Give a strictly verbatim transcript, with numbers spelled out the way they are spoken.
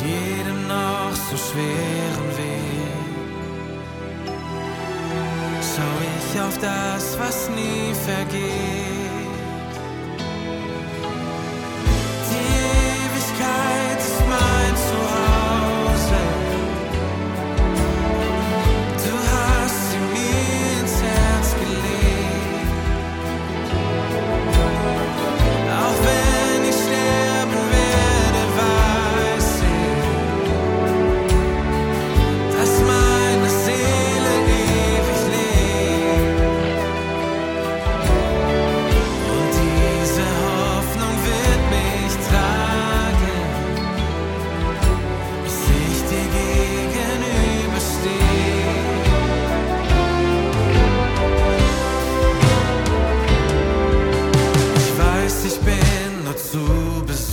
jedem noch so schweren Weg schau ich auf das, was nie vergeht.